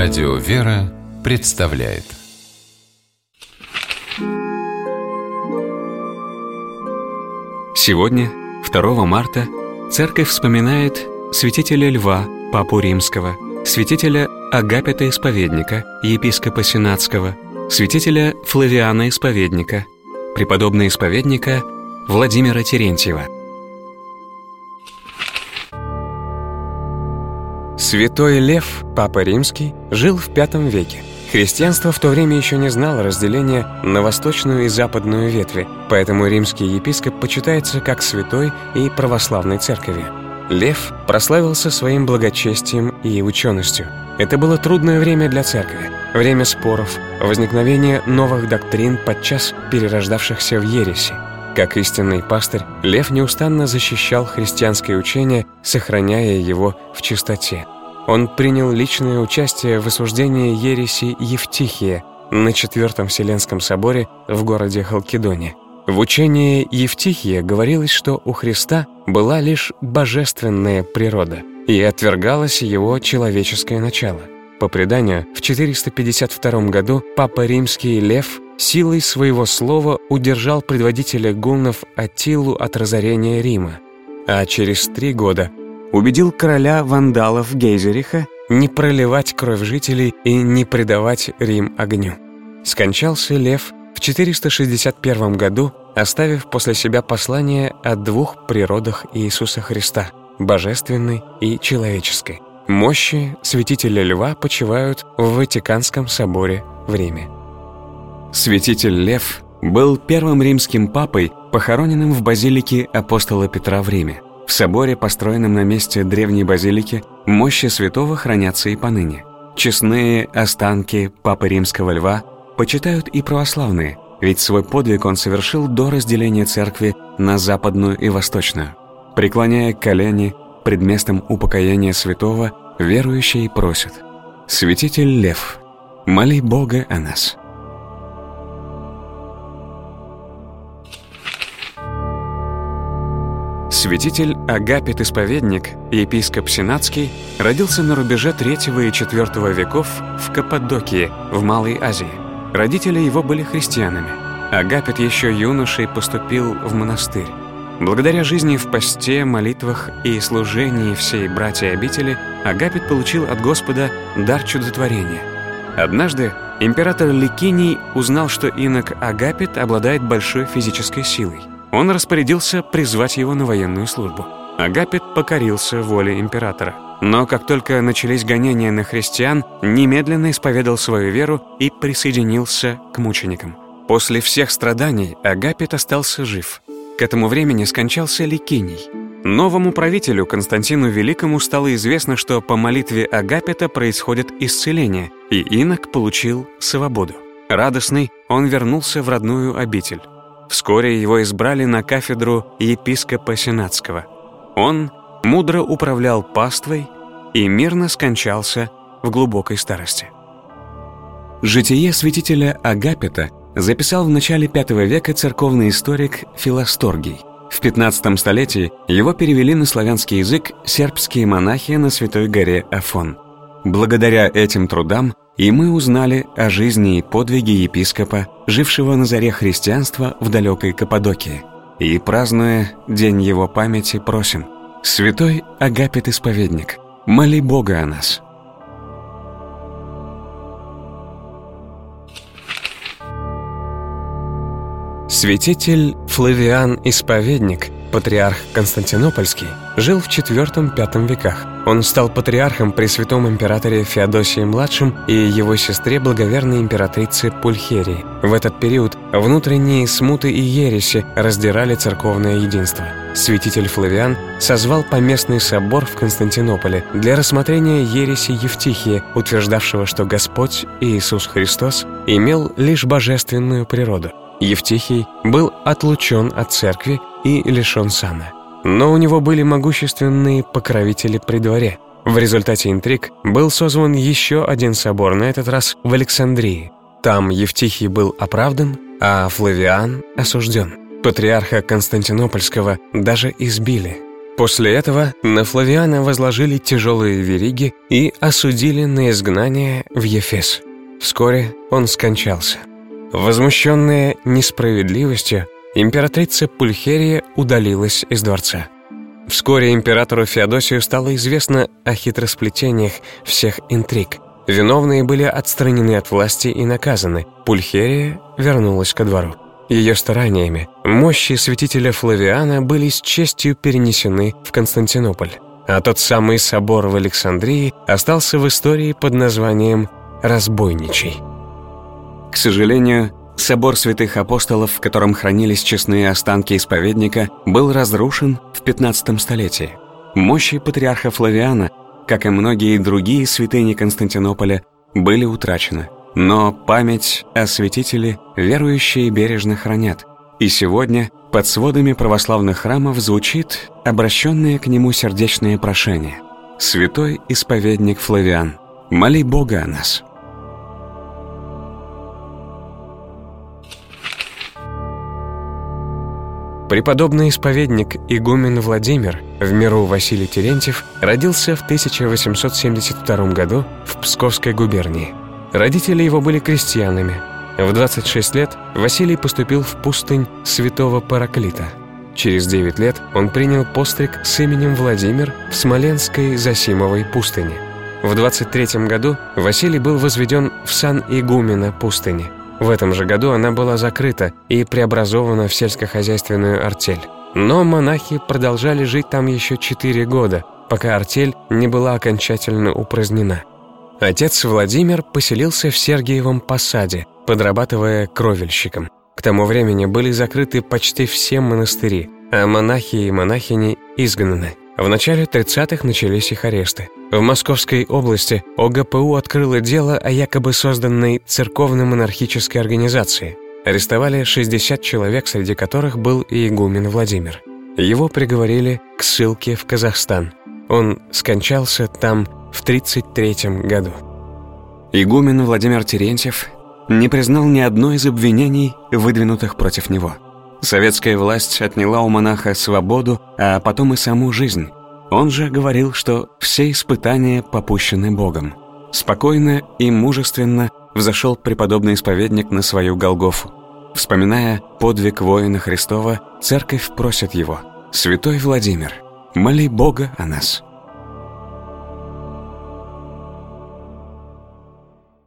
Радио «Вера» представляет. Сегодня, 2 марта, Церковь вспоминает святителя Льва, Папу Римского, святителя Агапита Исповедника, епископа Сенатского, святителя Флавиана Исповедника, преподобного исповедника Владимира Терентьева. Святой Лев, Папа Римский, жил в V веке. Христианство в то время еще не знало разделения на восточную и западную ветви, поэтому римский епископ почитается как святой и православной церковью. Лев прославился своим благочестием и ученостью. Это было трудное время для церкви, время споров, возникновения новых доктрин, подчас перерождавшихся в ереси. Как истинный пастырь, Лев неустанно защищал христианское учение, сохраняя его в чистоте. Он принял личное участие в осуждении ереси Евтихия на Четвертом Вселенском соборе в городе Халкидоне. В учении Евтихия говорилось, что у Христа была лишь божественная природа, и отвергалось его человеческое начало. По преданию, в 452 году Папа Римский Лев силой своего слова удержал предводителя гуннов Аттилу от разорения Рима, а через 3 года убедил короля вандалов Гейзериха не проливать кровь жителей и не предавать Рим огню. Скончался Лев в 461 году, оставив после себя послание о 2 природах Иисуса Христа – божественной и человеческой. Мощи святителя Льва почивают в Ватиканском соборе в Риме. Святитель Лев был первым римским папой, похороненным в базилике апостола Петра в Риме. В соборе, построенном на месте древней базилики, мощи святого хранятся и поныне. Честные останки Папы Римского Льва почитают и православные, ведь свой подвиг он совершил до разделения церкви на западную и восточную. Преклоняя колени пред местом упокоения святого, верующие просят: «Святитель Лев, моли Бога о нас». Святитель Агапит Исповедник, епископ Сенатский, родился на рубеже III и IV веков в Каппадокии, в Малой Азии. Родители его были христианами. Агапит еще юношей поступил в монастырь. Благодаря жизни в посте, молитвах и служении всей братьей обители, Агапит получил от Господа дар чудотворения. Однажды император Ликиний узнал, что инок Агапит обладает большой физической силой. Он распорядился призвать его на военную службу. Агапит покорился воле императора. Но как только начались гонения на христиан, немедленно исповедал свою веру и присоединился к мученикам. После всех страданий Агапит остался жив. К этому времени скончался Ликиний. Новому правителю Константину Великому стало известно, что по молитве Агапита происходит исцеление, и инок получил свободу. Радостный, он вернулся в родную обитель. Вскоре его избрали на кафедру епископа Сенатского. Он мудро управлял паствой и мирно скончался в глубокой старости. Житие святителя Агапита записал в начале V века церковный историк Филосторгий. В 15 столетии его перевели на славянский язык сербские монахи на Святой горе Афон. Благодаря этим трудам и мы узнали о жизни и подвиге епископа, жившего на заре христианства в далекой Каппадокии. И, празднуя день его памяти, просим: «Святой Агапит Исповедник, моли Бога о нас». Святитель Флавиан Исповедник, патриарх Константинопольский, жил в IV-V веках. Он стал патриархом при святом императоре Феодосии-младшем и его сестре благоверной императрице Пульхерии. В этот период внутренние смуты и ереси раздирали церковное единство. Святитель Флавиан созвал поместный собор в Константинополе для рассмотрения ереси Евтихия, утверждавшего, что Господь Иисус Христос имел лишь божественную природу. Евтихий был отлучен от церкви и лишен сана. Но у него были могущественные покровители при дворе. В результате интриг был созван еще один собор, на этот раз в Александрии. Там Евтихий был оправдан, а Флавиан осужден. Патриарха Константинопольского даже избили. После этого на Флавиана возложили тяжелые вериги и осудили на изгнание в Ефес. Вскоре он скончался. Возмущенная несправедливостью, императрица Пульхерия удалилась из дворца. Вскоре императору Феодосию стало известно о хитросплетениях всех интриг. Виновные были отстранены от власти и наказаны. Пульхерия вернулась ко двору. Ее стараниями мощи святителя Флавиана были с честью перенесены в Константинополь, а тот самый собор в Александрии остался в истории под названием «Разбойничий». К сожалению, собор святых апостолов, в котором хранились честные останки исповедника, был разрушен в 15 столетии. Мощи патриарха Флавиана, как и многие другие святыни Константинополя, были утрачены. Но память о святителе верующие бережно хранят. И сегодня под сводами православных храмов звучит обращенное к нему сердечное прошение: «Святой исповедник Флавиан, моли Бога о нас». Преподобный исповедник игумен Владимир, в миру Василий Терентьев, родился в 1872 году в Псковской губернии. Родители его были крестьянами. В 26 лет Василий поступил в пустынь святого Параклита. Через 9 лет он принял постриг с именем Владимир в Смоленской Зосимовой пустыне. В 23 году Василий был возведен в сан игумена пустыни. В этом же году она была закрыта и преобразована в сельскохозяйственную артель. Но монахи продолжали жить там еще 4 года, пока артель не была окончательно упразднена. Отец Владимир поселился в Сергиевом Посаде, подрабатывая кровельщиком. К тому времени были закрыты почти все монастыри, а монахи и монахини изгнаны. В начале 30-х начались их аресты. В Московской области ОГПУ открыло дело о якобы созданной церковно-монархической организации. Арестовали 60 человек, среди которых был и игумен Владимир. Его приговорили к ссылке в Казахстан. Он скончался там в 1933 году. Игумен Владимир Терентьев не признал ни одно из обвинений, выдвинутых против него. Советская власть отняла у монаха свободу, а потом и саму жизнь. Он же говорил, что все испытания попущены Богом. Спокойно и мужественно взошел преподобный исповедник на свою Голгофу. Вспоминая подвиг воина Христова, церковь просит его: «Святой Владимир, моли Бога о нас».